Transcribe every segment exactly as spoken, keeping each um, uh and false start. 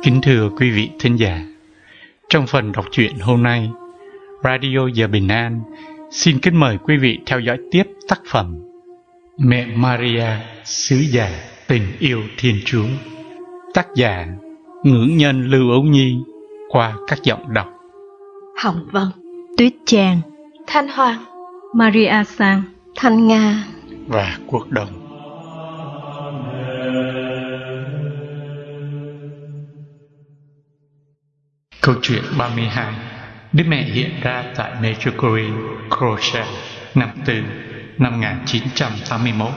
Kính thưa quý vị thính giả, trong phần đọc truyện hôm nay, Radio Giờ Bình An xin kính mời quý vị theo dõi tiếp tác phẩm Mẹ Maria, Sứ Giả Tình Yêu Thiên Chúa, tác giả Ngưỡng Nhân Lưu Ấu Nhi qua các giọng đọc Hồng Vân, Tuyết Trang, Thanh Hoàng, Maria Sang, Thanh Nga và Quốc Đồng. Câu chuyện ba mươi hai. Đức Mẹ hiện ra tại Medjugorje, Croatia, năm Tư, năm một nghìn chín trăm tám mươi mốt.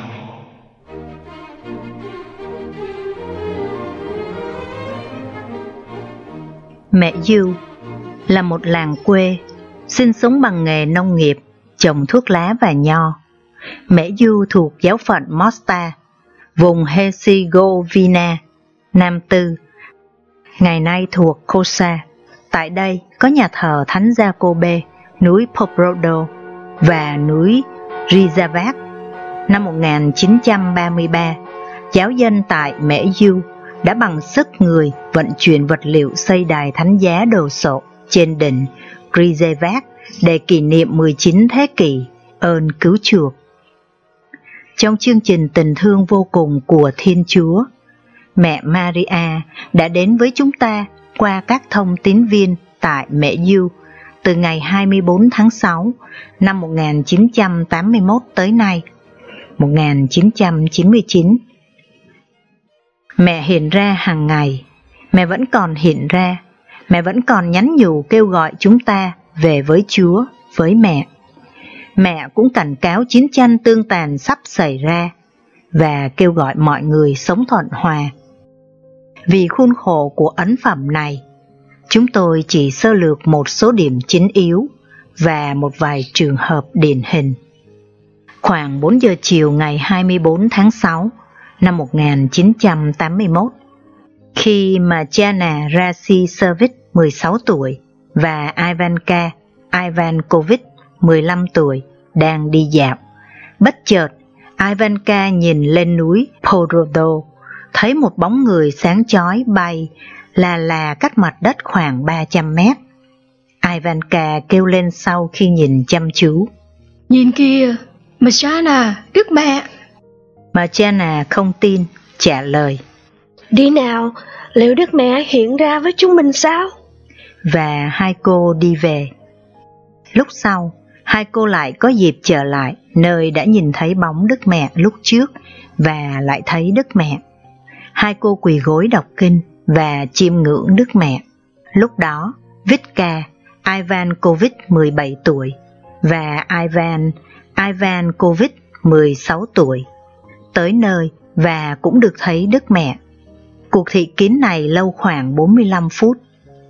Mẹ Du là một làng quê, sinh sống bằng nghề nông nghiệp, trồng thuốc lá và nho. Mẹ Du thuộc giáo phận Mostar, vùng Herzegovina, Nam Tư, ngày nay thuộc Kosa. Tại đây có nhà thờ Thánh Giacobe, núi Pobrodo và núi Rizavac. Năm một nghìn chín trăm ba mươi ba, giáo dân tại Mễ Du đã bằng sức người vận chuyển vật liệu xây đài thánh giá đồ sộ trên đỉnh Rizavac để kỷ niệm mười chín thế kỷ ơn cứu chuộc. Trong chương trình tình thương vô cùng của Thiên Chúa, Mẹ Maria đã đến với chúng ta qua các thông tín viên tại Mễ Du từ ngày hai mươi bốn tháng sáu năm một nghìn chín trăm tám mươi mốt tới nay, một nghìn chín trăm chín mươi chín. Mẹ hiện ra hàng ngày, mẹ vẫn còn hiện ra, mẹ vẫn còn nhắn nhủ kêu gọi chúng ta về với Chúa, với mẹ. Mẹ cũng cảnh cáo chiến tranh tương tàn sắp xảy ra và kêu gọi mọi người sống thuận hòa. Vì khuôn khổ của ấn phẩm này, chúng tôi chỉ sơ lược một số điểm chính yếu và một vài trường hợp điển hình. Khoảng bốn giờ chiều ngày hai mươi bốn tháng sáu năm một nghìn chín trăm tám mươi mốt, khi mà Jana Rasicevic mười sáu tuổi và Ivanka Ivankovic mười lăm tuổi đang đi dạo, bất chợt Ivanka nhìn lên núi Pobrodo, thấy một bóng người sáng chói bay là là cách mặt đất khoảng ba trăm mét. Ivanka kêu lên sau khi nhìn chăm chú: Nhìn kìa, Marjana, Đức Mẹ. Marjana không tin, trả lời: Đi nào, liệu Đức Mẹ hiện ra với chúng mình sao? Và hai cô đi về. Lúc sau, hai cô lại có dịp trở lại nơi đã nhìn thấy bóng Đức Mẹ lúc trước và lại thấy Đức Mẹ. Hai cô quỳ gối đọc kinh và chiêm ngưỡng Đức Mẹ. Lúc đó, Vitka Ivankovic mười bảy tuổi và Ivan Ivankovic mười sáu tuổi tới nơi và cũng được thấy Đức Mẹ. Cuộc thị kiến này lâu khoảng bốn mươi lăm phút.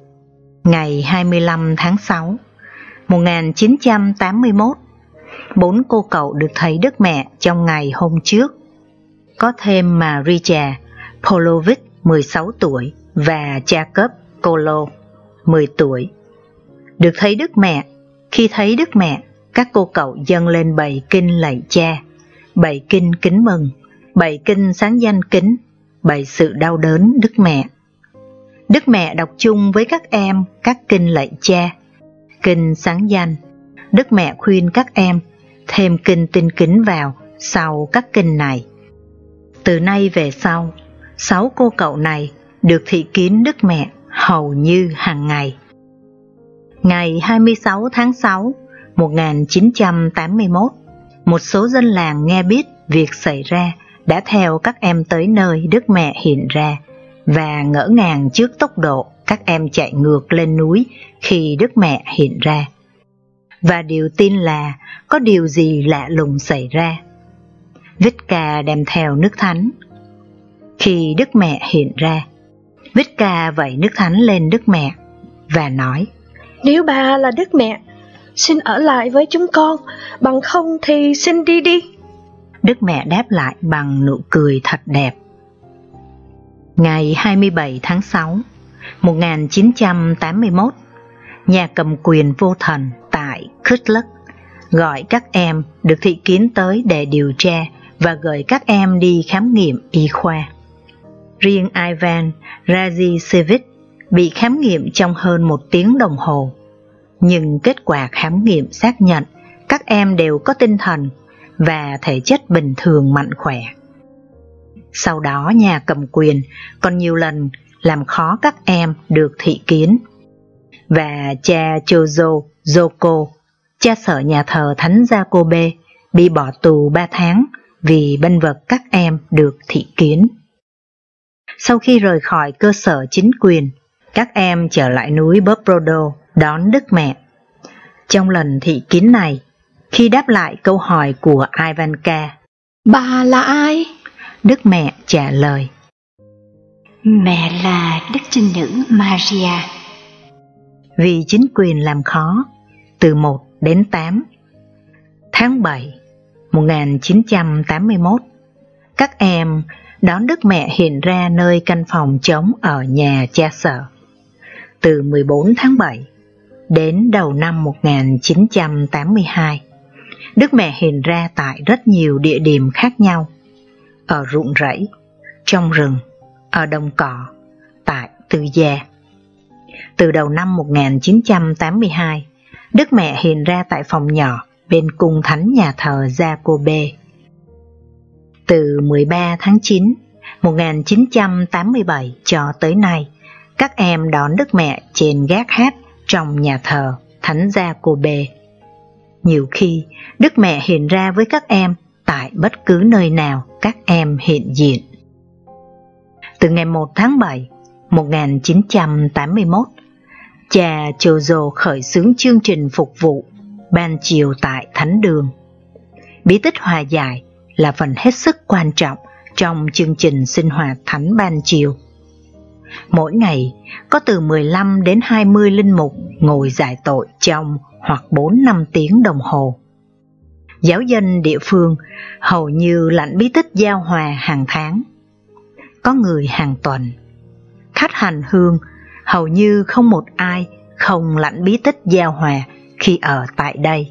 Ngày hai mươi lăm tháng sáu, một nghìn chín trăm tám mươi mốt, bốn cô cậu được thấy Đức Mẹ trong ngày hôm trước. Có thêm Maria Polovic mười sáu tuổi và Jacob Kolo mười tuổi. Được thấy Đức Mẹ. Khi thấy Đức Mẹ, các cô cậu dâng lên bảy kinh lạy Cha, bảy kinh kính mừng, bảy kinh sáng danh kính, bảy sự đau đớn Đức Mẹ. Đức Mẹ đọc chung với các em các kinh lạy Cha, kinh sáng danh. Đức Mẹ khuyên các em thêm kinh tinh kính vào sau các kinh này. Từ nay về sau, sáu cô cậu này được thị kiến Đức Mẹ hầu như hàng ngày. Ngày hai mươi sáu tháng sáu, một nghìn chín trăm tám mươi mốt, một số dân làng nghe biết việc xảy ra đã theo các em tới nơi Đức Mẹ hiện ra và ngỡ ngàng trước tốc độ các em chạy ngược lên núi khi Đức Mẹ hiện ra. Và điều tin là có điều gì lạ lùng xảy ra. Vitka đem theo nước thánh. Khi Đức Mẹ hiện ra, Vitka vẩy nước thánh lên Đức Mẹ và nói: Nếu bà là Đức Mẹ, xin ở lại với chúng con, bằng không thì xin đi đi. Đức Mẹ đáp lại bằng nụ cười thật đẹp. Ngày hai mươi bảy tháng sáu, một nghìn chín trăm tám mươi mốt, nhà cầm quyền vô thần tại Kütlük gọi các em được thị kiến tới để điều tra và gửi các em đi khám nghiệm y khoa. Riêng Ivan Razisevich bị khám nghiệm trong hơn một tiếng đồng hồ, nhưng kết quả khám nghiệm xác nhận các em đều có tinh thần và thể chất bình thường mạnh khỏe. Sau đó nhà cầm quyền còn nhiều lần làm khó các em được thị kiến, và cha Chozo Zoko, cha sở nhà thờ Thánh Jacobe, bị bỏ tù ba tháng vì bênh vực các em được thị kiến. Sau khi rời khỏi cơ sở chính quyền, các em trở lại núi Bobrodo đón Đức Mẹ. Trong lần thị kiến này, khi đáp lại câu hỏi của Ivanka, "Bà là ai?" Đức Mẹ trả lời, "Mẹ là Đức Trinh Nữ Maria." Vì chính quyền làm khó, từ một đến tám tháng bảy một nghìn chín trăm tám mươi mốt, các em đón Đức Mẹ hiện ra nơi căn phòng trống ở nhà cha sở. Từ mười bốn tháng bảy đến đầu năm một nghìn chín trăm tám mươi hai, Đức Mẹ hiện ra tại rất nhiều địa điểm khác nhau, ở ruộng rẫy, trong rừng, ở đồng cỏ, tại tư gia. Từ đầu năm một nghìn chín trăm tám mươi hai, Đức Mẹ hiện ra tại phòng nhỏ bên cung thánh nhà thờ Jacobe. Từ mười ba tháng chín một nghìn chín trăm tám mươi bảy cho tới nay, các em đón Đức Mẹ trên gác hát trong nhà thờ Thánh Jacobe. Nhiều khi, Đức Mẹ hiện ra với các em tại bất cứ nơi nào các em hiện diện. Từ ngày một tháng bảy một nghìn chín trăm tám mươi mốt, cha Chozo khởi xướng chương trình phục vụ ban chiều tại Thánh Đường. Bí tích hòa giải là phần hết sức quan trọng trong chương trình sinh hoạt thánh ban chiều. Mỗi ngày có từ mười lăm đến hai mươi linh mục ngồi giải tội trong hoặc bốn năm tiếng đồng hồ. Giáo dân địa phương hầu như lãnh bí tích giao hòa hàng tháng, có người hàng tuần. Khách hành hương hầu như không một ai không lãnh bí tích giao hòa khi ở tại đây.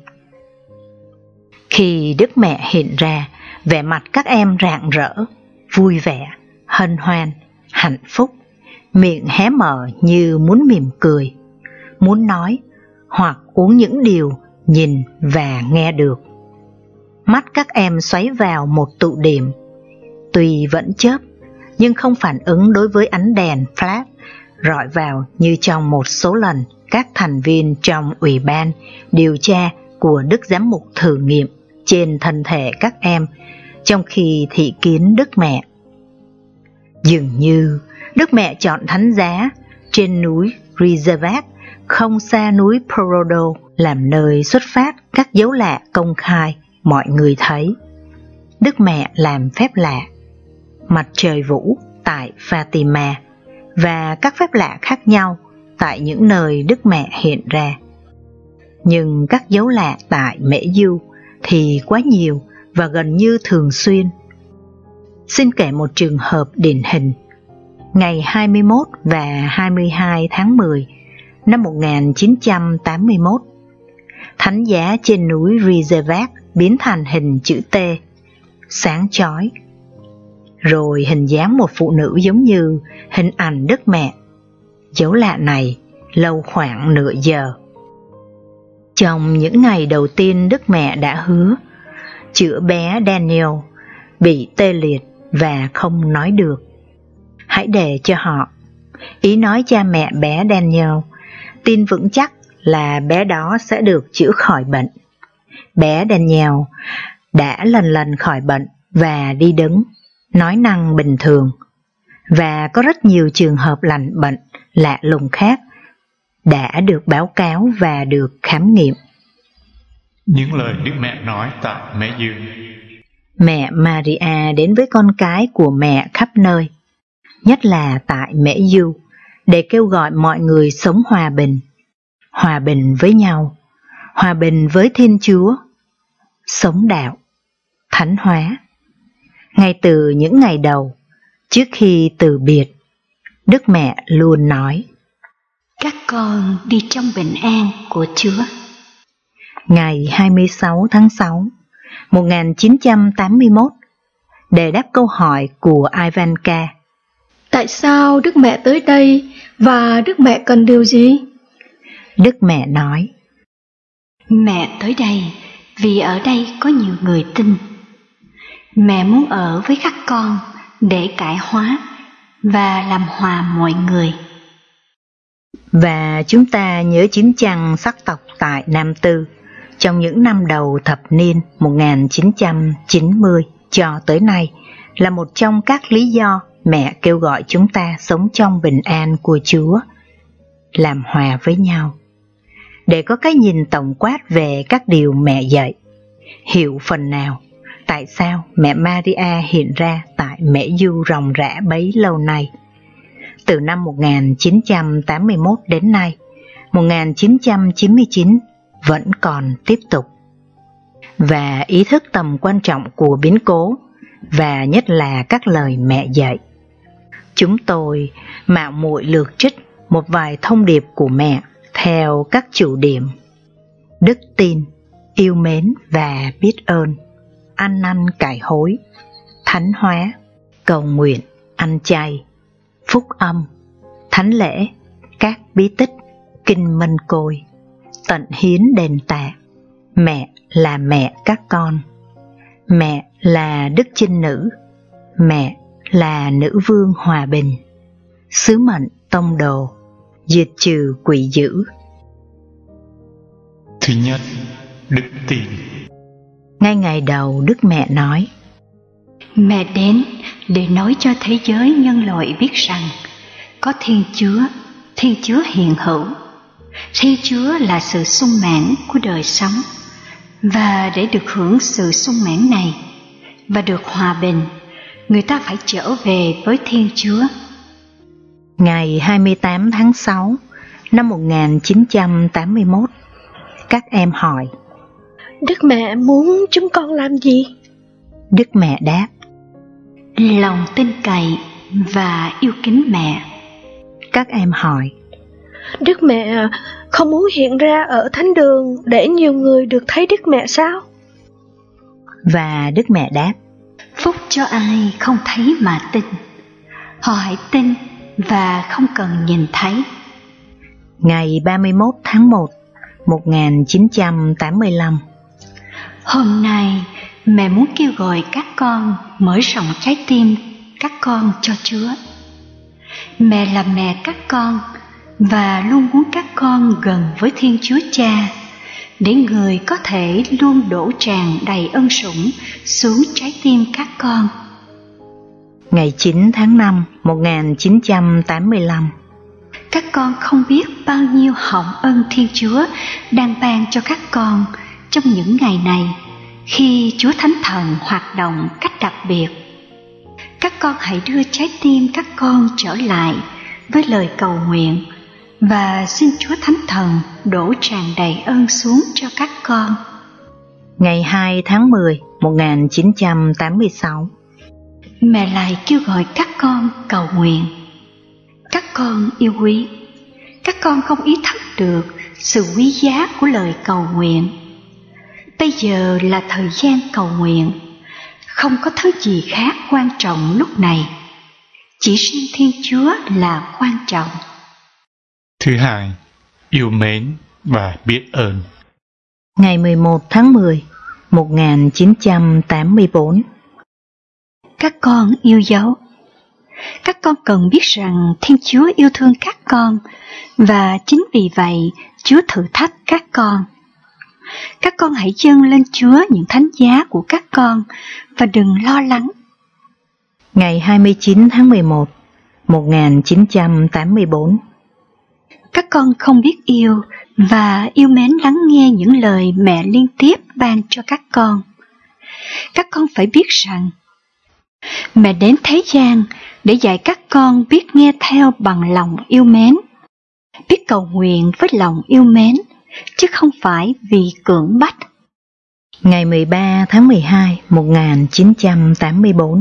Khi Đức Mẹ hiện ra, vẻ mặt các em rạng rỡ, vui vẻ, hân hoan, hạnh phúc, miệng hé mở như muốn mỉm cười, muốn nói hoặc uống những điều nhìn và nghe được. Mắt các em xoáy vào một tụ điểm, tuy vẫn chớp nhưng không phản ứng đối với ánh đèn flash rọi vào như trong một số lần các thành viên trong ủy ban điều tra của Đức Giám mục thử nghiệm trên thân thể các em trong khi thị kiến Đức Mẹ. Dường như Đức Mẹ chọn thánh giá trên núi Rizavac không xa núi Porodo làm nơi xuất phát các dấu lạ công khai mọi người thấy. Đức Mẹ làm phép lạ, mặt trời vũ tại Fatima và các phép lạ khác nhau tại những nơi Đức Mẹ hiện ra. Nhưng các dấu lạ tại Mễ Du thì quá nhiều và gần như thường xuyên. Xin kể một trường hợp điển hình. Ngày hai mươi mốt và hai mươi hai tháng mười năm một nghìn chín trăm tám mươi mốt, thánh giá trên núi Rizavac biến thành hình chữ T, sáng chói. Rồi hình dáng một phụ nữ giống như hình ảnh Đức Mẹ. Dấu lạ này lâu khoảng nửa giờ. Trong những ngày đầu tiên, Đức Mẹ đã hứa chữa bé Daniel bị tê liệt và không nói được. Hãy để cho họ, ý nói cha mẹ bé Daniel, tin vững chắc là bé đó sẽ được chữa khỏi bệnh. Bé Daniel đã lần lần khỏi bệnh và đi đứng, nói năng bình thường, và có rất nhiều trường hợp lành bệnh lạ lùng khác đã được báo cáo và được khám nghiệm. Những lời Đức Mẹ nói tại Mễ Dương. Mẹ Maria đến với con cái của mẹ khắp nơi, nhất là tại Mễ Du, để kêu gọi mọi người sống hòa bình, hòa bình với nhau, hòa bình với Thiên Chúa, sống đạo, thánh hóa. Ngay từ những ngày đầu, trước khi từ biệt, Đức Mẹ luôn nói: "Các con đi trong bình an của Chúa." Ngày hai mươi sáu tháng sáu một nghìn chín trăm tám mươi mốt, để đáp câu hỏi của Ivanka, Tại sao Đức Mẹ tới đây và Đức Mẹ cần điều gì? Đức Mẹ nói: Mẹ tới đây vì ở đây có nhiều người tin. Mẹ muốn ở với các con để cải hóa và làm hòa mọi người. Và chúng ta nhớ chiến tranh sắc tộc tại Nam Tư trong những năm đầu thập niên một nghìn chín trăm chín mươi cho tới nay là một trong các lý do mẹ kêu gọi chúng ta sống trong bình an của Chúa, làm hòa với nhau. Để có cái nhìn tổng quát về các điều mẹ dạy, hiểu phần nào tại sao mẹ Maria hiện ra tại Mẹ Du ròng rã bấy lâu nay. Từ năm một nghìn chín trăm tám mươi mốt đến nay, một nghìn chín trăm chín mươi chín vẫn còn tiếp tục. Và ý thức tầm quan trọng của biến cố, và nhất là các lời mẹ dạy. Chúng tôi mạo muội lược trích một vài thông điệp của mẹ theo các chủ điểm: đức tin, yêu mến và biết ơn, ăn năn cải hối, thánh hóa, cầu nguyện, ăn chay, phúc âm, thánh lễ, các bí tích, kinh mân côi, tận hiến đền tạ. Mẹ là mẹ các con. Mẹ là Đức Trinh Nữ. Mẹ là Nữ Vương Hòa Bình. Sứ mệnh tông đồ, diệt trừ quỷ dữ. Thứ nhất, đức tin. Ngay ngày đầu, Đức Mẹ nói: Mẹ đến để nói cho thế giới nhân loại biết rằng có Thiên Chúa, Thiên Chúa hiện hữu. Thiên Chúa là sự sung mãn của đời sống, và để được hưởng sự sung mãn này và được hòa bình, người ta phải trở về với Thiên Chúa. Ngày hai mươi tám tháng sáu năm một nghìn chín trăm tám mươi mốt, các em hỏi: Đức Mẹ muốn chúng con làm gì? Đức Mẹ đáp: Lòng tin cậy và yêu kính mẹ. Các em hỏi: Đức Mẹ không muốn hiện ra ở thánh đường để nhiều người được thấy Đức Mẹ sao? Và Đức Mẹ đáp: Phúc cho ai không thấy mà tin. Họ hãy tin và không cần nhìn thấy. Ngày ba mươi mốt tháng một một nghìn chín trăm tám mươi lăm. Hôm nay mẹ muốn kêu gọi các con mở rộng trái tim các con cho Chúa. Mẹ là mẹ các con và luôn muốn các con gần với Thiên Chúa Cha, để Người có thể luôn đổ tràn đầy ân sủng xuống trái tim các con. Ngày chín tháng năm một nghìn chín trăm tám mươi lăm. Các con không biết bao nhiêu hồng ân Thiên Chúa đang ban cho các con trong những ngày này, khi Chúa Thánh Thần hoạt động cách đặc biệt. Các con hãy đưa trái tim các con trở lại với lời cầu nguyện và xin Chúa Thánh Thần đổ tràn đầy ơn xuống cho các con. Ngày hai tháng mười một nghìn chín trăm tám mươi sáu. Mẹ lại kêu gọi các con cầu nguyện. Các con yêu quý, các con không ý thức được sự quý giá của lời cầu nguyện. Bây giờ là thời gian cầu nguyện, không có thứ gì khác quan trọng lúc này, chỉ riêng Thiên Chúa là quan trọng. Thứ hai, yêu mến và biết ơn. Ngày mười một tháng mười một nghìn chín trăm tám mươi bốn. Các con yêu dấu, các con cần biết rằng Thiên Chúa yêu thương các con, và chính vì vậy Chúa thử thách các con. Các con hãy dâng lên Chúa những thánh giá của các con và đừng lo lắng. Ngày hai mươi chín tháng mười một một nghìn chín trăm tám mươi bốn. Các con không biết yêu và yêu mến lắng nghe những lời mẹ liên tiếp ban cho các con. Các con phải biết rằng mẹ đến thế gian để dạy các con biết nghe theo bằng lòng yêu mến, biết cầu nguyện với lòng yêu mến, chứ không phải vì cưỡng bách. Ngày mười ba tháng mười hai một nghìn chín trăm tám mươi bốn.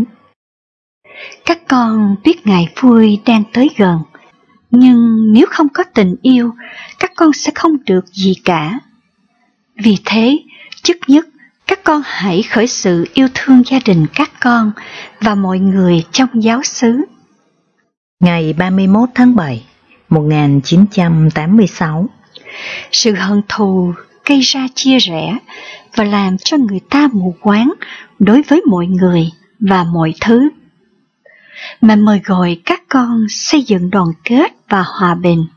Các con biết ngày vui đang tới gần, nhưng nếu không có tình yêu, các con sẽ không được gì cả. Vì thế, trước nhất, các con hãy khởi sự yêu thương gia đình các con và mọi người trong giáo xứ. Ngày ba mươi mốt tháng bảy, một nghìn chín trăm tám mươi sáu. Sự hận thù gây ra chia rẽ và làm cho người ta mù quáng đối với mọi người và mọi thứ. Mẹ mời gọi các con xây dựng đoàn kết và hòa bình.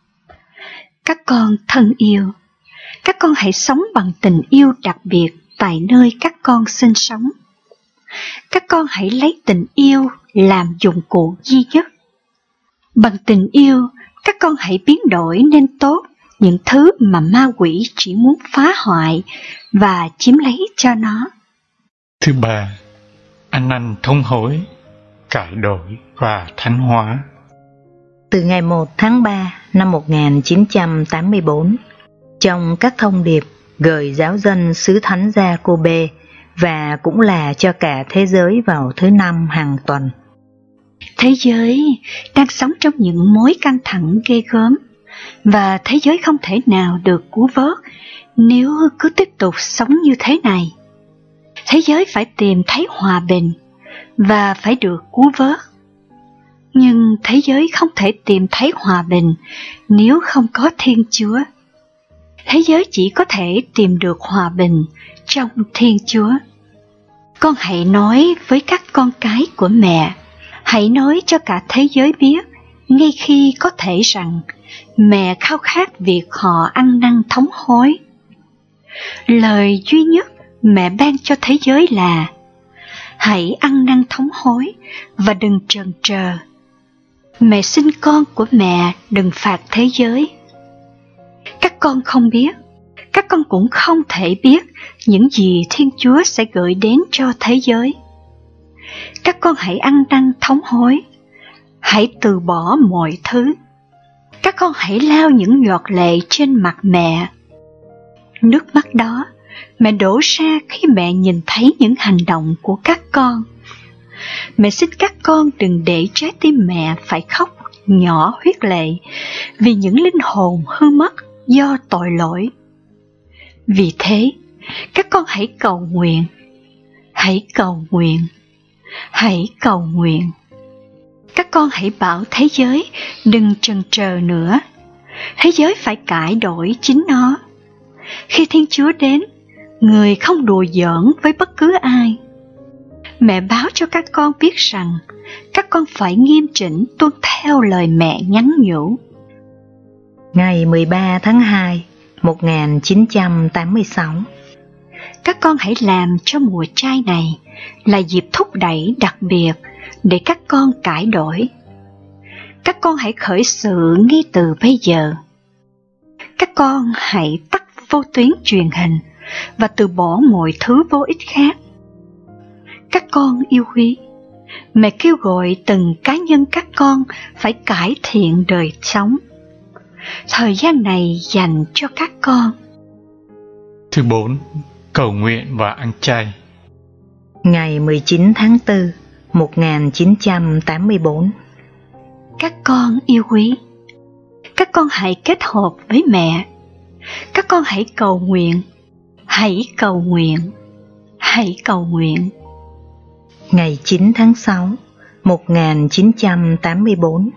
Các con thân yêu, các con hãy sống bằng tình yêu đặc biệt tại nơi các con sinh sống. Các con hãy lấy tình yêu làm dụng cụ duy nhất. Bằng tình yêu, các con hãy biến đổi nên tốt những thứ mà ma quỷ chỉ muốn phá hoại và chiếm lấy cho nó. Thứ ba, ăn năn thống hối, cải đổi và thánh hóa. Từ ngày một tháng ba năm một nghìn chín trăm tám mươi bốn, trong các thông điệp gửi giáo dân xứ Thánh Gia-cô-bê và cũng là cho cả thế giới vào thứ năm hàng tuần. Thế giới đang sống trong những mối căng thẳng ghê gớm, và thế giới không thể nào được cứu vớt nếu cứ tiếp tục sống như thế này. Thế giới phải tìm thấy hòa bình và phải được cứu vớt. Nhưng thế giới không thể tìm thấy hòa bình nếu không có Thiên Chúa. Thế giới chỉ có thể tìm được hòa bình trong Thiên Chúa. Con hãy nói với các con cái của mẹ, hãy nói cho cả thế giới biết, ngay khi có thể rằng mẹ khao khát việc họ ăn năn thống hối. Lời duy nhất mẹ ban cho thế giới là hãy ăn năn thống hối và đừng chần chờ. Mẹ xin con của mẹ đừng phạt thế giới. Các con không biết, các con cũng không thể biết những gì Thiên Chúa sẽ gửi đến cho thế giới. Các con hãy ăn năn thống hối, hãy từ bỏ mọi thứ. Các con hãy lau những giọt lệ trên mặt mẹ. Nước mắt đó mẹ đổ ra khi mẹ nhìn thấy những hành động của các con. Mẹ xin các con đừng để trái tim mẹ phải khóc nhỏ huyết lệ vì những linh hồn hư mất do tội lỗi. Vì thế, các con hãy cầu nguyện, hãy cầu nguyện, hãy cầu nguyện. Các con hãy bảo thế giới đừng chần chờ nữa. Thế giới phải cải đổi chính nó. Khi Thiên Chúa đến, người không đùa giỡn với bất cứ ai. Mẹ báo cho các con biết rằng các con phải nghiêm chỉnh tuân theo lời mẹ nhắn nhủ. Ngày mười ba tháng hai, một nghìn chín trăm tám mươi sáu. Các con hãy làm cho mùa trai này là dịp thúc đẩy đặc biệt để các con cải đổi. Các con hãy khởi sự ngay từ bây giờ. Các con hãy tắt vô tuyến truyền hình và từ bỏ mọi thứ vô ích khác. Các con yêu quý, mẹ kêu gọi từng cá nhân các con phải cải thiện đời sống. Thời gian này dành cho các con. Thứ bốn, cầu nguyện và ăn chay. Ngày mười chín tháng tư, một nghìn chín trăm tám mươi bốn. Các con yêu quý, các con hãy kết hợp với mẹ. Các con hãy cầu nguyện, hãy cầu nguyện, hãy cầu nguyện. Ngày chín tháng sáu, một nghìn chín trăm tám mươi bốn.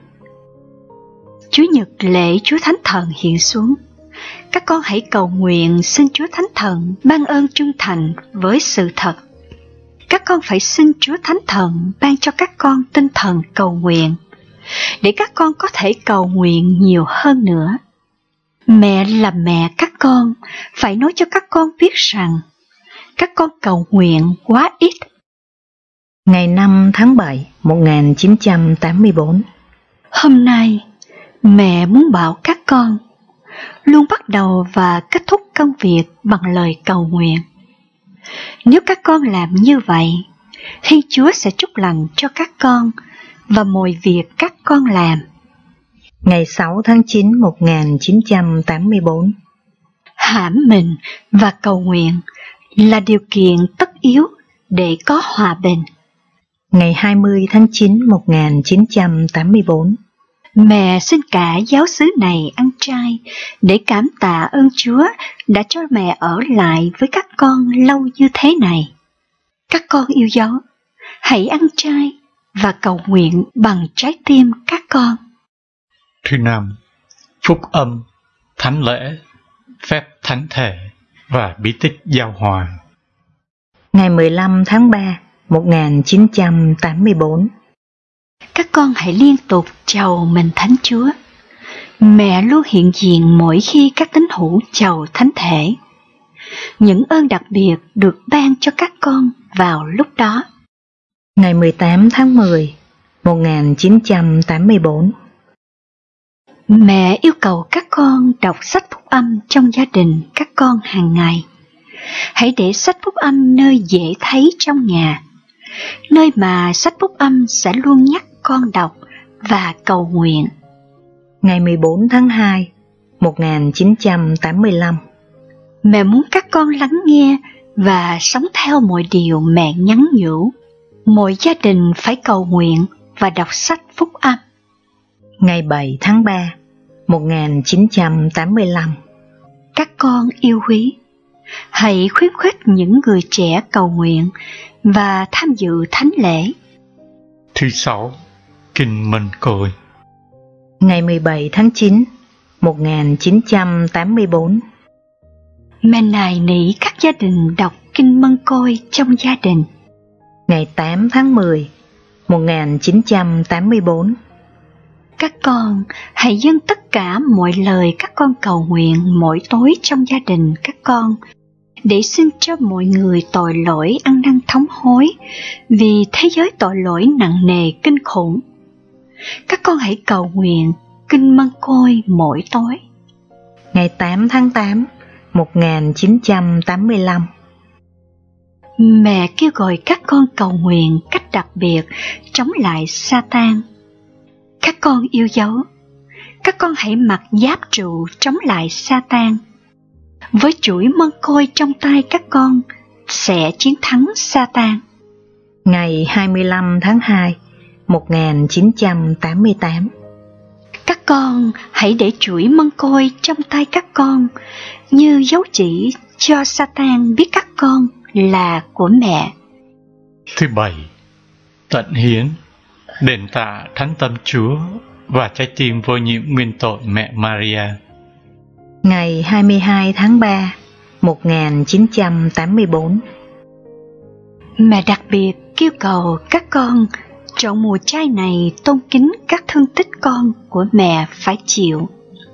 Chúa Nhật lễ Chúa Thánh Thần hiện xuống. Các con hãy cầu nguyện xin Chúa Thánh Thần ban ơn trung thành với sự thật. Các con phải xin Chúa Thánh Thần ban cho các con tinh thần cầu nguyện, để các con có thể cầu nguyện nhiều hơn nữa. Mẹ là mẹ các con, phải nói cho các con biết rằng các con cầu nguyện quá ít. Ngày năm tháng bảy, một nghìn chín trăm tám mươi bốn. Hôm nay, mẹ muốn bảo các con luôn bắt đầu và kết thúc công việc bằng lời cầu nguyện. Nếu các con làm như vậy, Thiên Chúa sẽ chúc lành cho các con và mọi việc các con làm. Ngày sáu tháng chín, một nghìn chín trăm tám mươi bốn. Hãm mình và cầu nguyện là điều kiện tất yếu để có hòa bình. Ngày hai mươi tháng chín, một nghìn chín trăm tám mươi bốn. Mẹ xin cả giáo xứ này ăn chay để cảm tạ ơn Chúa đã cho mẹ ở lại với các con lâu như thế này. Các con yêu dấu, hãy ăn chay và cầu nguyện bằng trái tim các con. Thứ năm, phúc âm, thánh lễ, phép thánh thể và bí tích giao hòa. Ngày mười lăm tháng ba, một nghìn chín trăm tám mươi bốn. Các con hãy liên tục chầu mình Thánh Chúa. Mẹ luôn hiện diện mỗi khi các tín hữu chầu thánh thể. Những ơn đặc biệt được ban cho các con vào lúc đó. Ngày mười tám tháng mười, một nghìn chín trăm tám mươi bốn. Mẹ yêu cầu các con đọc sách phúc âm trong gia đình các con hàng ngày. Hãy để sách phúc âm nơi dễ thấy trong nhà, nơi mà sách phúc âm sẽ luôn nhắc con đọc và cầu nguyện. Ngày mười bốn tháng hai, một nghìn chín trăm tám mươi lăm. Mẹ muốn các con lắng nghe và sống theo mọi điều mẹ nhắn nhủ. Mỗi gia đình phải cầu nguyện và đọc sách phúc âm. Ngày bảy tháng ba, một nghìn chín trăm tám mươi lăm. Các con yêu quý, hãy khuyến khích những người trẻ cầu nguyện và tham dự thánh lễ. Thứ sáu, kinh mân côi. Ngày mười bảy tháng chín, một nghìn chín trăm tám mươi bốn. Mẹ nài nỉ các gia đình đọc kinh mân côi trong gia đình. Ngày tám tháng mười, một nghìn chín trăm tám mươi bốn. Các con hãy dâng tất cả mọi lời các con cầu nguyện mỗi tối trong gia đình các con, để xin cho mọi người tội lỗi ăn năn thống hối, vì thế giới tội lỗi nặng nề kinh khủng. Các con hãy cầu nguyện kinh mân côi mỗi tối. Ngày tám tháng tám, một nghìn chín trăm tám mươi lăm. Mẹ kêu gọi các con cầu nguyện cách đặc biệt chống lại Sa-tan. Các con yêu dấu, các con hãy mặc giáp trụ chống lại Sa-tan. Với chuỗi mân côi trong tay các con sẽ chiến thắng Sa-tan. Ngày hai mươi lăm tháng hai, một nghìn chín trăm tám mươi tám. Các con hãy để chuỗi mân côi trong tay các con như dấu chỉ cho Sa-tan biết các con là của mẹ. Thứ bảy, tận hiến, đền tạ thánh tâm Chúa và trái tim vô nhiễm nguyên tội mẹ Maria. Ngày hai mươi hai tháng ba, một nghìn chín trăm tám mươi bốn. Mẹ đặc biệt kêu cầu các con chọn mùa chay này tôn kính các thương tích con của mẹ phải chịu.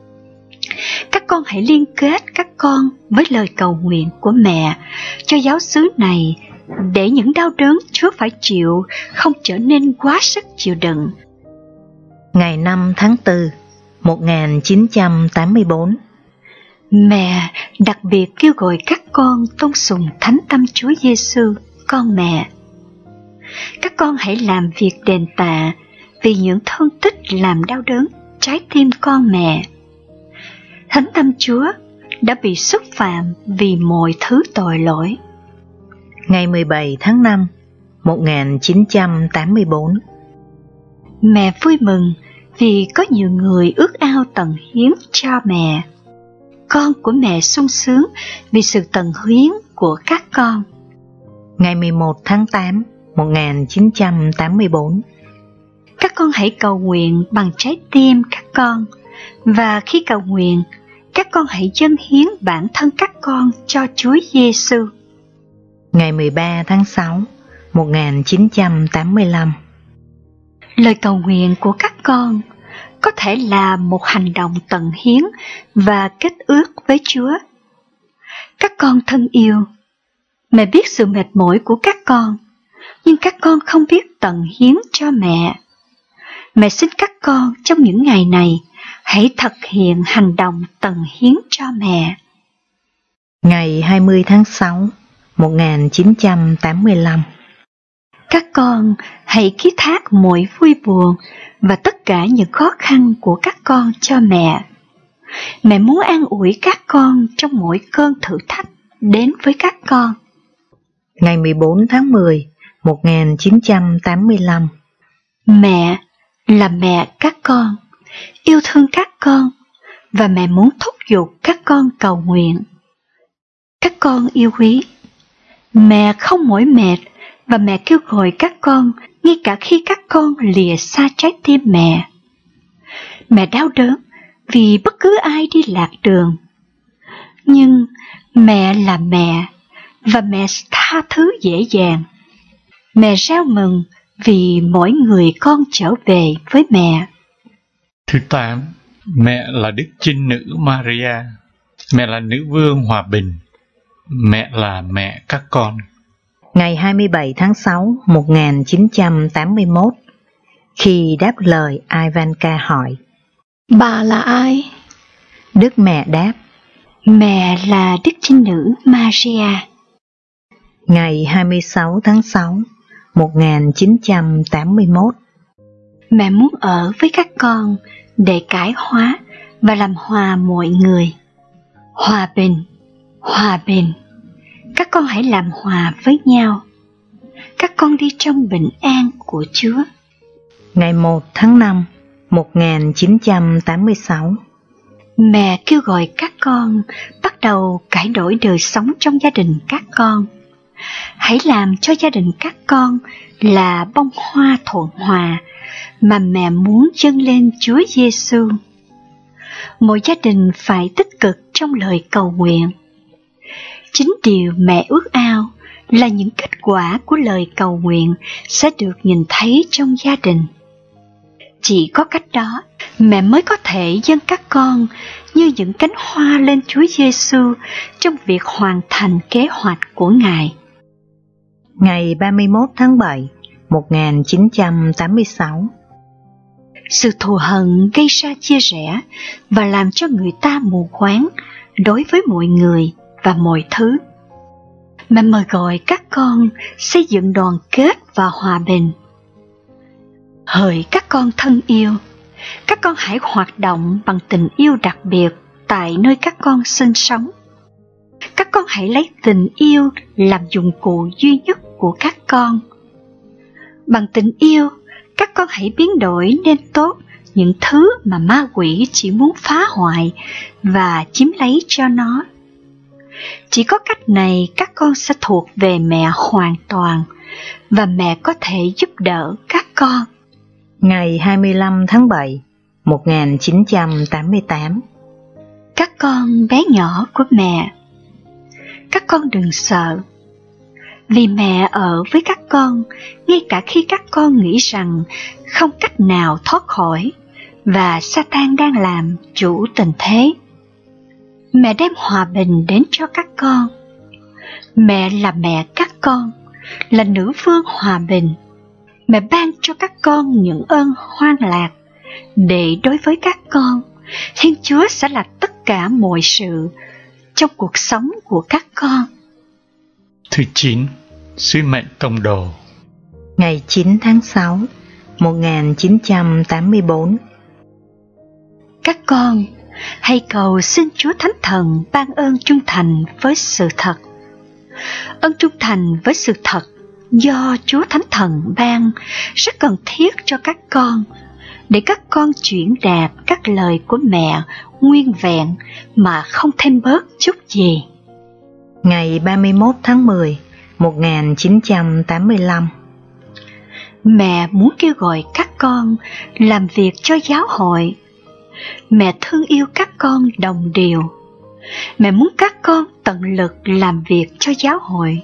Các con hãy liên kết các con với lời cầu nguyện của mẹ cho giáo xứ này, để những đau đớn Chúa phải chịu không trở nên quá sức chịu đựng. Ngày năm tháng tư, một nghìn chín trăm tám mươi bốn. Mẹ đặc biệt kêu gọi các con tôn sùng thánh tâm Chúa Giêsu, con mẹ. Các con hãy làm việc đền tạ vì những thương tích làm đau đớn trái tim con mẹ. Thánh tâm Chúa đã bị xúc phạm vì mọi thứ tội lỗi. Ngày mười bảy tháng năm, một nghìn chín trăm tám mươi bốn. Mẹ vui mừng vì có nhiều người ước ao tận hiến cho mẹ. Con của mẹ sung sướng vì sự tận hiến của các con. Ngày mười một tháng tám, một nghìn chín trăm tám mươi bốn. Các con hãy cầu nguyện bằng trái tim các con, và khi cầu nguyện, các con hãy dâng hiến bản thân các con cho Chúa Giêsu. Ngày mười ba tháng sáu, một nghìn chín trăm tám mươi lăm. Lời cầu nguyện của các con có thể là một hành động tận hiến và kết ước với Chúa. Các con thân yêu, mẹ biết sự mệt mỏi của các con, nhưng các con không biết tận hiến cho mẹ. Mẹ xin các con trong những ngày này hãy thực hiện hành động tận hiến cho mẹ. Ngày hai mươi tháng sáu, một nghìn chín trăm tám mươi lăm. Các con hãy ký thác mọi vui buồn và tất cả những khó khăn của các con cho mẹ. Mẹ muốn an ủi các con trong mỗi cơn thử thách đến với các con. Ngày mười bốn tháng mười, một nghìn chín trăm tám mươi lăm. Mẹ là mẹ các con, yêu thương các con, và mẹ muốn thúc giục các con cầu nguyện. Các con yêu quý, mẹ không mỏi mệt và mẹ kêu gọi các con ngay cả khi các con lìa xa trái tim mẹ. Mẹ đau đớn vì bất cứ ai đi lạc đường. Nhưng mẹ là mẹ, và mẹ tha thứ dễ dàng. Mẹ reo mừng vì mỗi người con trở về với mẹ. Thứ tám, mẹ là Đức Trinh Nữ Maria. Mẹ là Nữ Vương Hòa Bình. Mẹ là mẹ các con. Ngày hai mươi bảy tháng sáu năm một nghìn chín trăm tám mươi mốt, khi đáp lời Ivanka hỏi: Bà là ai? Đức Mẹ đáp: Mẹ là Đức Trinh Nữ Maria. Ngày hai mươi sáu tháng sáu năm một nghìn chín trăm tám mươi mốt, Mẹ muốn ở với các con để cải hóa và làm hòa mọi người. Hòa bình, hòa bình. Các con hãy làm hòa với nhau. Các con đi trong bình an của Chúa. Ngày một tháng năm một nghìn chín trăm tám mươi sáu, Mẹ kêu gọi các con bắt đầu cải đổi đời sống trong gia đình các con. Hãy làm cho gia đình các con là bông hoa thuận hòa mà mẹ muốn dâng lên Chúa Giêsu. Mỗi gia đình phải tích cực trong lời cầu nguyện. Chính điều mẹ ước ao là những kết quả của lời cầu nguyện sẽ được nhìn thấy trong gia đình. Chỉ có cách đó, mẹ mới có thể dâng các con như những cánh hoa lên Chúa Giêsu trong việc hoàn thành kế hoạch của Ngài. Ngày ba mươi mốt tháng bảy một nghìn chín trăm tám mươi sáu, Sự thù hận gây ra chia rẽ và làm cho người ta mù quáng đối với mọi người và mọi thứ. Mẹ mời gọi các con xây dựng đoàn kết và hòa bình. Hỡi các con thân yêu, các con hãy hoạt động bằng tình yêu đặc biệt tại nơi các con sinh sống. Các con hãy lấy tình yêu làm dụng cụ duy nhất của các con. Bằng tình yêu, các con hãy biến đổi nên tốt những thứ mà ma quỷ chỉ muốn phá hoại và chiếm lấy cho nó. Chỉ có cách này các con sẽ thuộc về mẹ hoàn toàn, và mẹ có thể giúp đỡ các con. Ngày hai mươi lăm tháng bảy một nghìn chín trăm tám mươi tám, Các con bé nhỏ của mẹ, các con đừng sợ, vì mẹ ở với các con ngay cả khi các con nghĩ rằng không cách nào thoát khỏi và Sa-tan đang làm chủ tình thế. Mẹ đem hòa bình đến cho các con. Mẹ là mẹ các con, là nữ vương hòa bình. Mẹ ban cho các con những ơn hoan lạc, để đối với các con, Thiên Chúa sẽ là tất cả mọi sự trong cuộc sống của các con. Thứ chín, Sứ mệnh tông đồ. Ngày chín tháng sáu một nghìn chín trăm tám mươi bốn, Các con hãy cầu xin Chúa Thánh Thần ban ơn trung thành với sự thật. Ơn trung thành với sự thật do Chúa Thánh Thần ban rất cần thiết cho các con, để các con chuyển đạt các lời của mẹ nguyên vẹn mà không thêm bớt chút gì. Ngày ba mươi mốt tháng mười một nghìn chín trăm tám mươi lăm, Mẹ muốn kêu gọi các con làm việc cho giáo hội. Mẹ thương yêu các con đồng điều. Mẹ muốn các con tận lực làm việc cho giáo hội.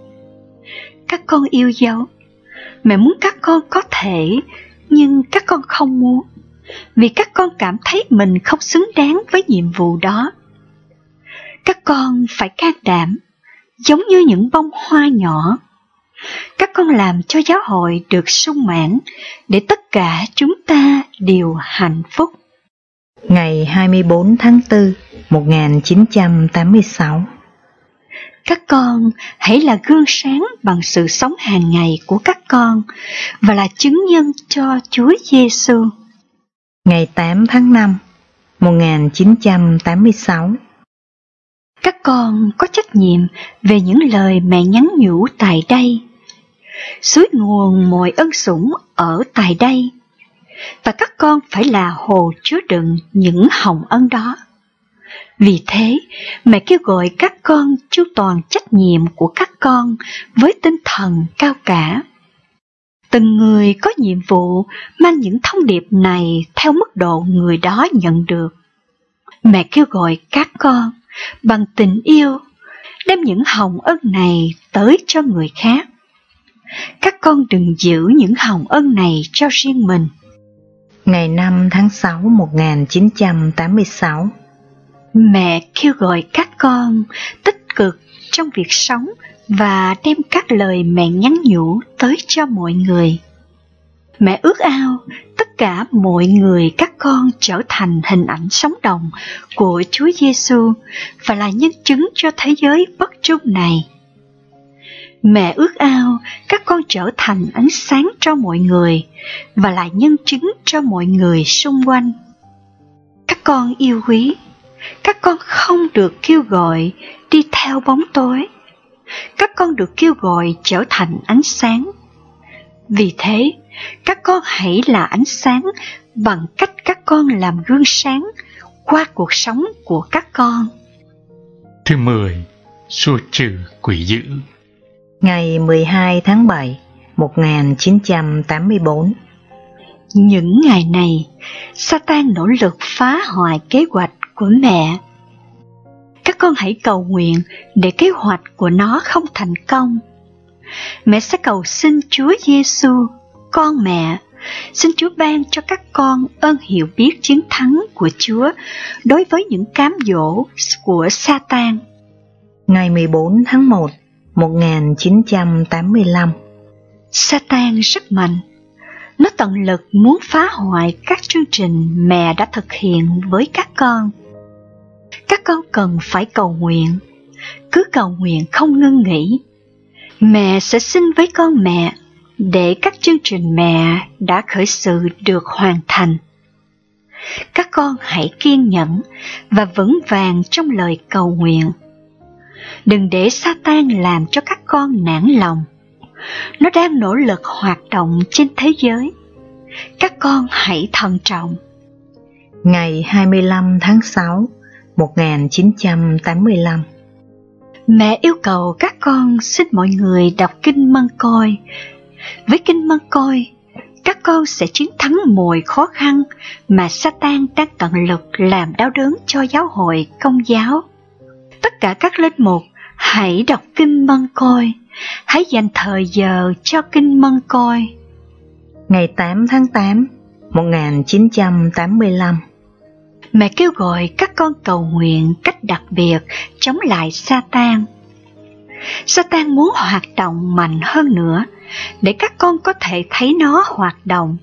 Các con yêu dấu. Mẹ muốn các con có thể, nhưng các con không muốn, vì các con cảm thấy mình không xứng đáng với nhiệm vụ đó. Các con phải can đảm, giống như những bông hoa nhỏ. Các con làm cho giáo hội được sung mãn, để tất cả chúng ta đều hạnh phúc. Ngày hai mươi bốn tháng tư một nghìn chín trăm tám mươi sáu, Các con hãy là gương sáng bằng sự sống hàng ngày của các con, và là chứng nhân cho Chúa Giêsu. Ngày tám tháng năm một nghìn chín trăm tám mươi sáu, Các con có trách nhiệm về những lời mẹ nhắn nhủ tại đây. Suối nguồn mọi ân sủng ở tại đây, và các con phải là hồ chứa đựng những hồng ân đó. Vì thế, mẹ kêu gọi các con chu toàn trách nhiệm của các con với tinh thần cao cả. Từng người có nhiệm vụ mang những thông điệp này theo mức độ người đó nhận được. Mẹ kêu gọi các con bằng tình yêu đem những hồng ân này tới cho người khác. Các con đừng giữ những hồng ân này cho riêng mình. Ngày năm tháng sáu một nghìn chín trăm tám mươi sáu, mẹ kêu gọi các con tích cực trong việc sống và đem các lời mẹ nhắn nhủ tới cho mọi người. Mẹ ước ao tất cả mọi người các con trở thành hình ảnh sống động của Chúa Giêsu và là nhân chứng cho thế giới bất trung này. Mẹ ước ao các con trở thành ánh sáng cho mọi người và là nhân chứng cho mọi người xung quanh. Các con yêu quý, các con không được kêu gọi đi theo bóng tối. Các con được kêu gọi trở thành ánh sáng. Vì thế, các con hãy là ánh sáng bằng cách các con làm gương sáng qua cuộc sống của các con. Thứ mười, xua trừ quỷ dữ. Ngày mười hai tháng bảy một nghìn chín trăm tám mươi bốn. Những ngày này, Satan nỗ lực phá hoại kế hoạch của mẹ. Các con hãy cầu nguyện để kế hoạch của nó không thành công. Mẹ sẽ cầu xin Chúa Giêsu, con mẹ, xin Chúa ban cho các con ơn hiểu biết chiến thắng của Chúa đối với những cám dỗ của Satan. Ngày mười bốn tháng một một nghìn chín trăm tám mươi lăm. Satan rất mạnh. Nó tận lực muốn phá hoại các chương trình mẹ đã thực hiện với các con. Các con cần phải cầu nguyện, cứ cầu nguyện không ngưng nghỉ. Mẹ sẽ xin với con mẹ để các chương trình mẹ đã khởi sự được hoàn thành. Các con hãy kiên nhẫn và vững vàng trong lời cầu nguyện. Đừng để Satan làm cho các con nản lòng. Nó đang nỗ lực hoạt động trên thế giới. Các con hãy thận trọng. Ngày hai mươi lăm tháng sáu một nghìn chín trăm tám mươi lăm. Mẹ yêu cầu các con xin mọi người đọc kinh Mân Côi. Với kinh Mân Côi, các con sẽ chiến thắng mọi khó khăn mà Satan đang tận lực làm đau đớn cho giáo hội Công giáo. Tất cả các linh mục hãy đọc kinh Mân Côi, hãy dành thời giờ cho kinh Mân Côi. Ngày tám tháng tám một nghìn chín trăm tám mươi lăm. Mẹ kêu gọi các con cầu nguyện cách đặc biệt chống lại Satan. Satan muốn hoạt động mạnh hơn nữa để các con có thể thấy nó hoạt động.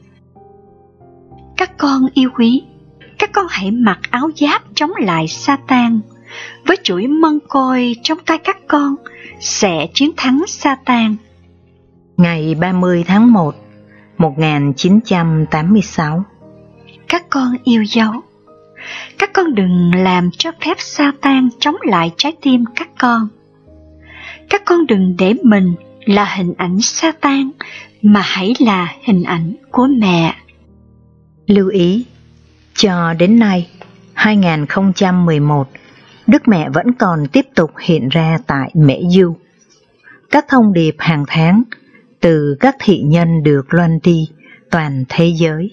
Các con yêu quý, các con hãy mặc áo giáp chống lại Satan. Với chuỗi Mân Côi trong tay các con sẽ chiến thắng Satan. Ngày ba mươi tháng một một nghìn chín trăm tám mươi sáu. Các con yêu dấu, các con đừng làm cho phép Satan chống lại trái tim các con. Các con đừng để mình là hình ảnh Satan, mà hãy là hình ảnh của mẹ. Lưu ý, cho đến nay, hai nghìn không trăm mười một, Đức Mẹ vẫn còn tiếp tục hiện ra tại Mễ Du. Các thông điệp hàng tháng từ các thị nhân được loan đi toàn thế giới.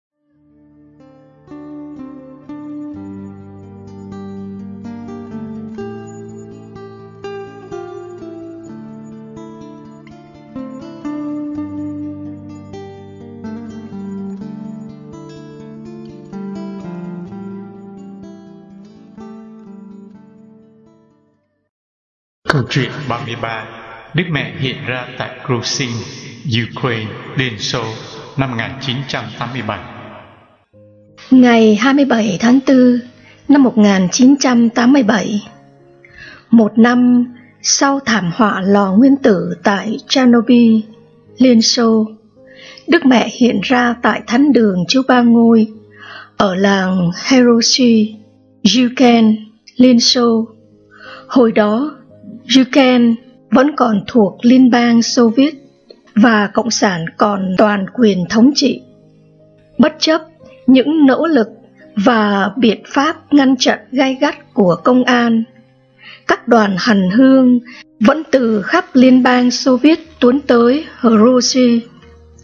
Câu chuyện ba mươi ba. Đức Mẹ hiện ra tại Gruzin, Ukraine, Liên Xô năm một nghìn chín trăm tám mươi bảy. Ngày hai mươi bảy tháng tư năm một nghìn chín trăm tám mươi bảy, một năm sau thảm họa lò nguyên tử tại Chernobyl, Liên Xô, Đức Mẹ hiện ra tại thánh đường Chúa Ba Ngôi ở làng Heroshi, Ukraine, Liên Xô. Hồi đó, Ukraine vẫn còn thuộc Liên bang Xô Viết và Cộng sản còn toàn quyền thống trị. Bất chấp những nỗ lực và biện pháp ngăn chặn gay gắt của công an, các đoàn hành hương vẫn từ khắp Liên bang Xô Viết tuôn tới Hiroshima.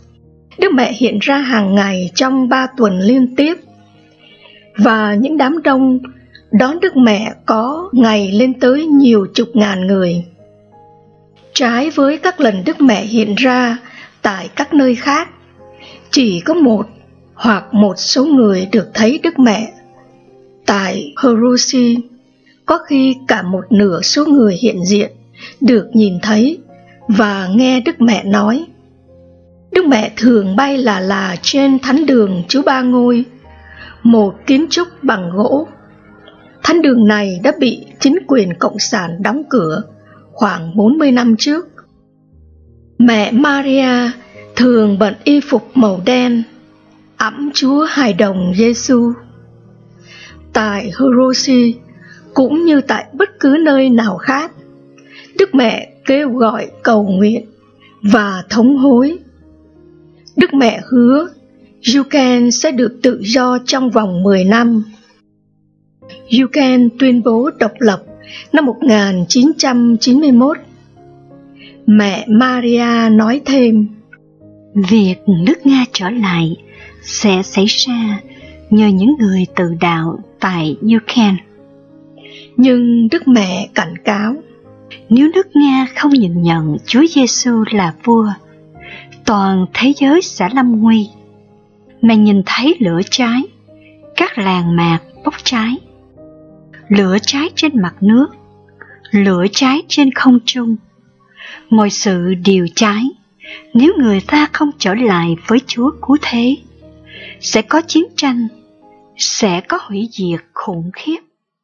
Đức Mẹ hiện ra hàng ngày trong ba tuần liên tiếp, và những đám đông đón Đức Mẹ có ngày lên tới nhiều chục ngàn người. Trái với các lần Đức Mẹ hiện ra tại các nơi khác, chỉ có một hoặc một số người được thấy Đức Mẹ. Tại Horushi, có khi cả một nửa số người hiện diện được nhìn thấy và nghe Đức Mẹ nói. Đức Mẹ thường bay là là trên thánh đường Chúa Ba Ngôi, một kiến trúc bằng gỗ. Thánh đường này đã bị chính quyền Cộng sản đóng cửa khoảng bốn mươi năm trước. Mẹ Maria thường bận y phục màu đen, ẵm Chúa Hài Đồng Giêsu. Tại Hiroshi, cũng như tại bất cứ nơi nào khác, Đức Mẹ kêu gọi cầu nguyện và thống hối. Đức Mẹ hứa Yuken sẽ được tự do trong vòng mười năm. Yuken tuyên bố độc lập năm một nghìn chín trăm chín mươi mốt. Mẹ Maria nói thêm, việc nước Nga trở lại sẽ xảy ra nhờ những người tự đạo tại Yuken. Nhưng Đức Mẹ cảnh cáo, nếu nước Nga không nhìn nhận Chúa Giêsu là vua, toàn thế giới sẽ lâm nguy. Mẹ nhìn thấy lửa cháy, các làng mạc bốc cháy, lửa cháy trên mặt nước, lửa cháy trên không trung. Mọi sự đều cháy nếu người ta không trở lại với Chúa cứu thế. Sẽ có chiến tranh, sẽ có hủy diệt khủng khiếp.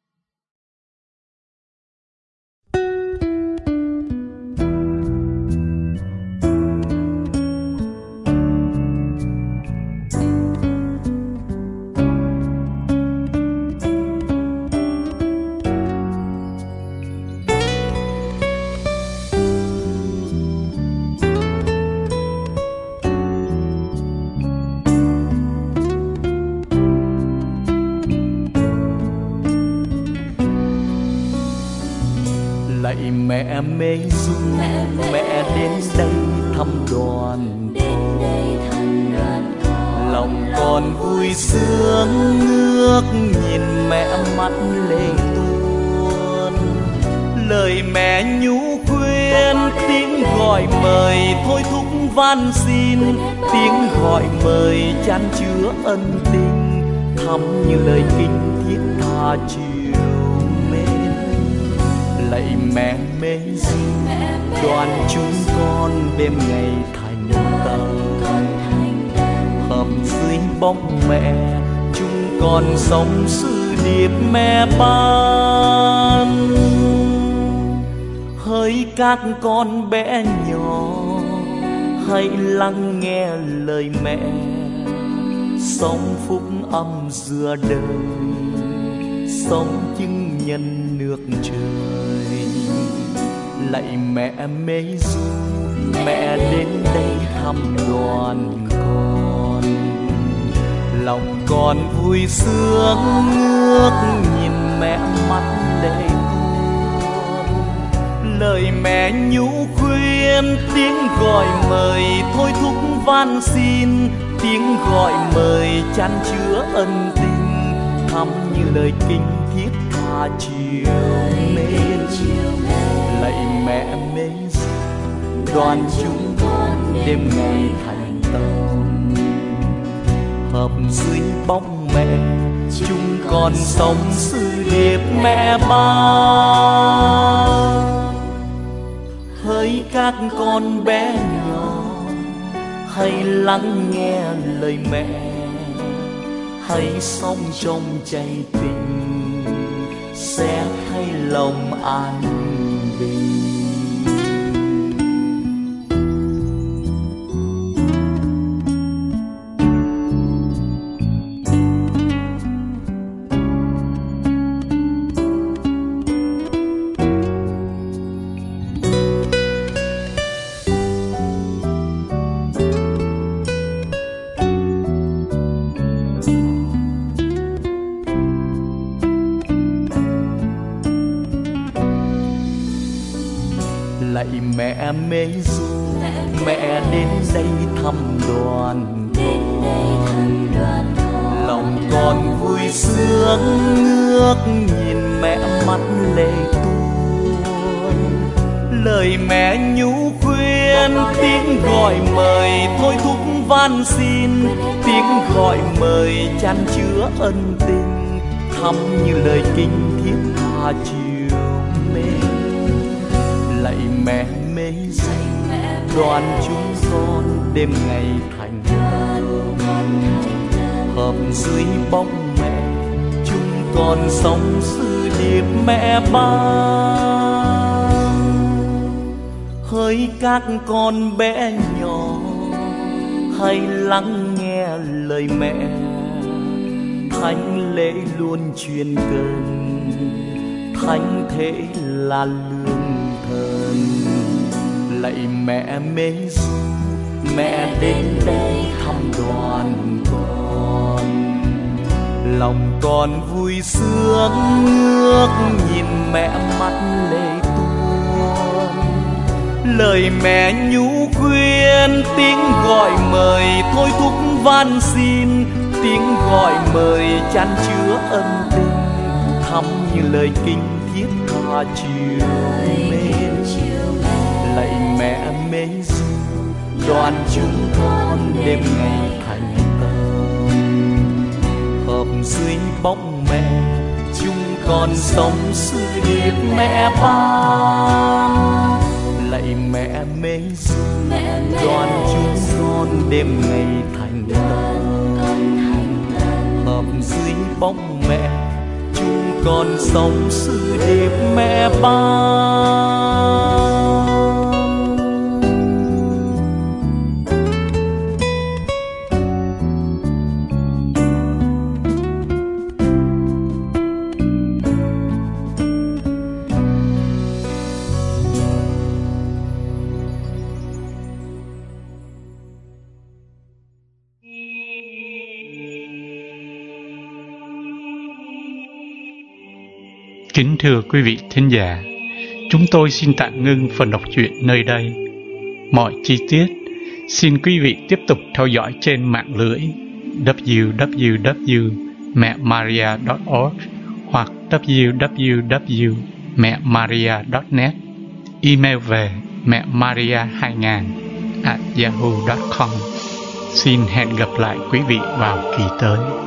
Lạy mẹ mê dung, mẹ đến đây thăm đoàn con. Lòng con vui sướng ngước nhìn mẹ mắt lệ tuôn. Lời mẹ nhũ khuyên, tiếng gọi mời thôi thúc van xin, tiếng gọi mời chan chứa ân tình, thắm như lời kinh thiết tha chiều mến. Lạy mẹ mê dung, đoàn chúng con đêm ngày thành tâm, hợp dưới bóng mẹ chúng con sống sự điệp mẹ ban. Hỡi các con bé nhỏ, hãy lắng nghe lời mẹ, sống phúc âm giữa đời, sống chứng nhân nước trời. Lạy mẹ mê dung, mẹ đến đây thăm đoàn con. Lòng con vui sướng ngước nhìn mẹ mắt lệ tuôn. Lời mẹ nhũ khuyên, tiếng gọi mời thôi thúc van xin, tiếng gọi mời chan chứa ân tình, thắm như lời kinh thiết tha chiều mến. Lạy mẹ mê dung, đoàn chúng con đêm ngày thành tâm, hợp dưới bóng mẹ chúng con sống sự điệp mẹ ban. Hỡi các con bé nhỏ, hãy lắng nghe lời mẹ, hãy sống trong cháy tình, sẽ thấy lòng an bình. Lạy mẹ mê dung, mẹ đến đây thăm đoàn con. Lòng con vui sướng ngước nhìn mẹ mắt lệ tuôn. Lời mẹ nhủ khuyên, tiếng gọi mời thôi thúc van xin, tiếng gọi mời chan chứa ân tình, thắm như lời kinh thiết tha chiều mến. Lạy mẹ mê dành đoàn chúng con đêm ngày thành tâm, hợp dưới bóng mẹ chúng con sống sự điệp mẹ ban. Hỡi các con bé nhỏ, hãy lắng nghe lời mẹ, thánh lễ luôn truyền cần, thánh thể là lương thần. Lạy mẹ mê dung, mẹ đến đây thăm đoàn con. Lòng con vui sướng ngước nhìn mẹ mắt lệ tuôn. Lời mẹ nhủ khuyên, tiếng gọi mời thôi thúc van xin, tiếng gọi mời chan chứa ân tình, thắm như lời kinh thiết tha chiều mến. Lạy mẹ mê dung, đoàn chúng con đêm ngày thành tâm, hợp dưới bóng mẹ chúng con sống sự điệp mẹ ban. Lạy mẹ mê dung, đoàn chúng con đêm ngày thành tâm, hợp dưới bóng mẹ chúng con sống sự điệp mẹ ban. Kính thưa quý vị thính giả, chúng tôi xin tạm ngưng phần đọc truyện nơi đây. Mọi chi tiết xin quý vị tiếp tục theo dõi trên mạng lưới w w w chấm mẹ maria chấm org hoặc w w w chấm mẹ maria chấm net, email về mẹ maria hai nghìn a yahoo chấm com. Xin hẹn gặp lại quý vị vào kỳ tới.